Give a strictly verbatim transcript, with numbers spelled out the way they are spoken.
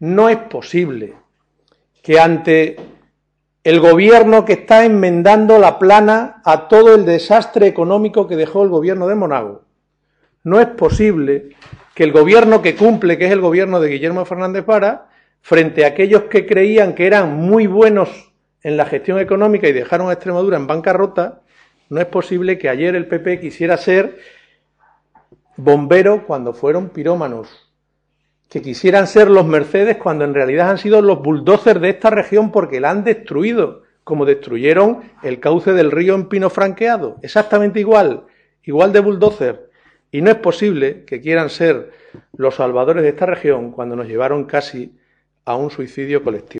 No es posible que ante el gobierno que está enmendando la plana a todo el desastre económico que dejó el gobierno de Monago, no es posible que el gobierno que cumple, que es el gobierno de Guillermo Fernández Vara, frente a aquellos que creían que eran muy buenos en la gestión económica y dejaron a Extremadura en bancarrota, no es posible que ayer el P P quisiera ser bombero cuando fueron pirómanos, que quisieran ser los Mercedes cuando en realidad han sido los bulldozers de esta región porque la han destruido, como destruyeron el cauce del río en Pino Franqueado, exactamente igual, igual de bulldozer. Y no es posible que quieran ser los salvadores de esta región cuando nos llevaron casi a un suicidio colectivo.